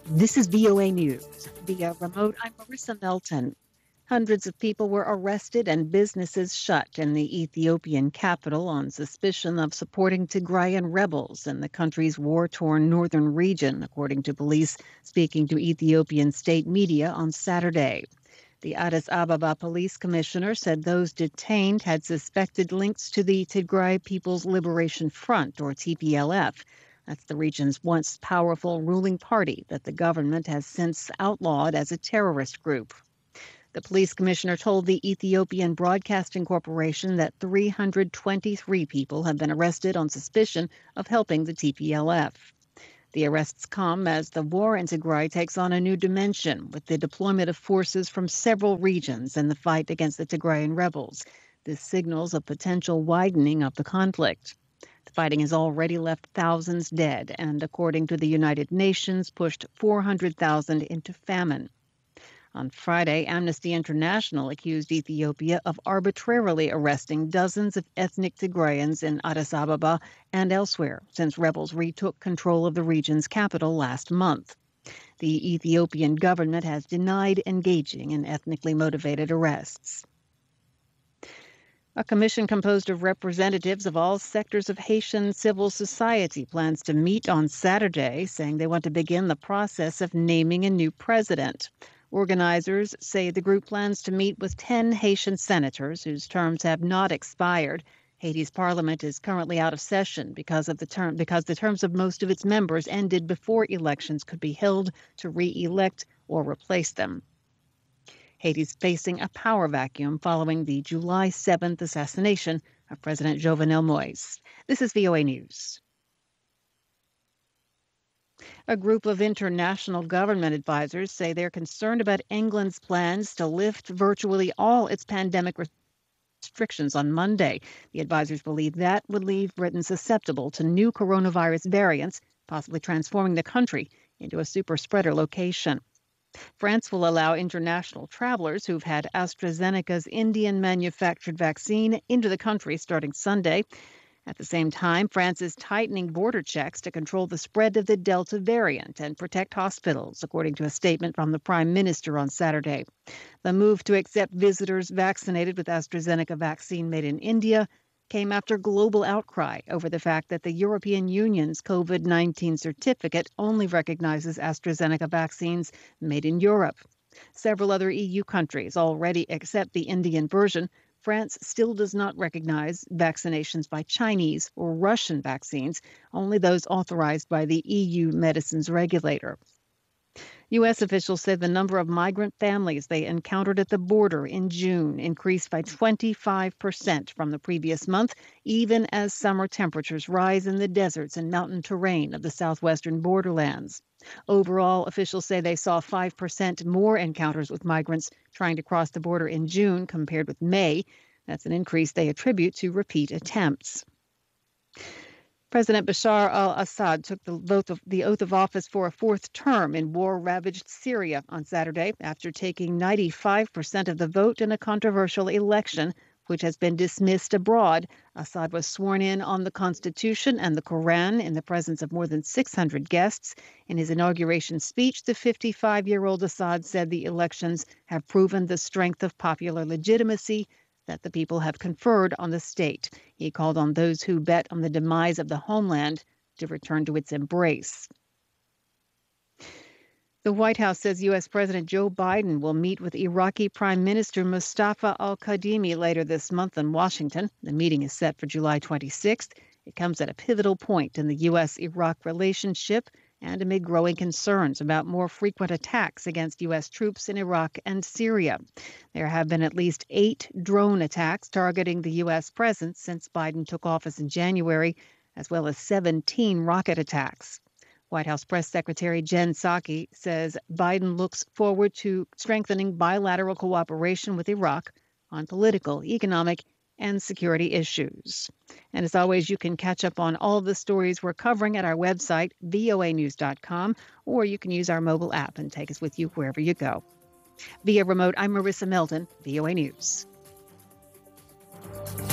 This is VOA News. Via remote, I'm Marissa Melton. Hundreds of people were arrested and businesses shut in the Ethiopian capital on suspicion of supporting Tigrayan rebels in the country's war-torn northern region, according to police speaking to Ethiopian state media on Saturday. The Addis Ababa police commissioner said those detained had suspected links to the Tigray People's Liberation Front, or TPLF. That's the region's once powerful ruling party that the government has since outlawed as a terrorist group. The police commissioner told the Ethiopian Broadcasting Corporation that 323 people have been arrested on suspicion of helping the TPLF. The arrests come as the war in Tigray takes on a new dimension with the deployment of forces from several regions in the fight against the Tigrayan rebels. This signals a potential widening of the conflict. The fighting has already left thousands dead and, according to the United Nations, pushed 400,000 into famine. On Friday, Amnesty International accused Ethiopia of arbitrarily arresting dozens of ethnic Tigrayans in Addis Ababa and elsewhere since rebels retook control of the region's capital last month. The Ethiopian government has denied engaging in ethnically motivated arrests. A commission composed of representatives of all sectors of Haitian civil society plans to meet on Saturday, saying they want to begin the process of naming a new president. Organizers say the group plans to meet with 10 Haitian senators whose terms have not expired. Haiti's parliament is currently out of session because the terms of most of its members ended before elections could be held to re-elect or replace them. Haiti's facing a power vacuum following the July 7th assassination of President Jovenel Moïse. This is VOA News. A group of international government advisors say they're concerned about England's plans to lift virtually all its pandemic restrictions on Monday. The advisors believe that would leave Britain susceptible to new coronavirus variants, possibly transforming the country into a super spreader location. France will allow international travelers who've had AstraZeneca's Indian-manufactured vaccine into the country starting Sunday. At the same time, France is tightening border checks to control the spread of the Delta variant and protect hospitals, according to a statement from the Prime Minister on Saturday. The move to accept visitors vaccinated with AstraZeneca vaccine made in India came after global outcry over the fact that the European Union's COVID-19 certificate only recognizes AstraZeneca vaccines made in Europe. Several other EU countries already accept the Indian version. France still does not recognize vaccinations by Chinese or Russian vaccines, only those authorized by the EU medicines regulator. U.S. officials said the number of migrant families they encountered at the border in June increased by 25% from the previous month, even as summer temperatures rise in the deserts and mountain terrain of the southwestern borderlands. Overall, officials say they saw 5% more encounters with migrants trying to cross the border in June compared with May. That's an increase they attribute to repeat attempts. President Bashar al-Assad took the oath of office for a fourth term in war-ravaged Syria on Saturday after taking 95% of the vote in a controversial election, which has been dismissed abroad. Assad was sworn in on the Constitution and the Quran in the presence of more than 600 guests. In his inauguration speech, the 55-year-old Assad said the elections have proven the strength of popular legitimacy that the people have conferred on the state. He called on those who bet on the demise of the homeland to return to its embrace. The White House says U.S. President Joe Biden will meet with Iraqi Prime Minister Mustafa al-Kadhimi later this month in Washington. The meeting is set for July 26th. It comes at a pivotal point in the U.S.-Iraq relationship and amid growing concerns about more frequent attacks against U.S. troops in Iraq and Syria. There have been at least 8 drone attacks targeting the U.S. presence since Biden took office in January, as well as 17 rocket attacks. White House Press Secretary Jen Psaki says Biden looks forward to strengthening bilateral cooperation with Iraq on political, economic, and security issues. And as always, you can catch up on all of the stories we're covering at our website, voanews.com, or you can use our mobile app and take us with you wherever you go. Via remote, I'm Marissa Melton, VOA News.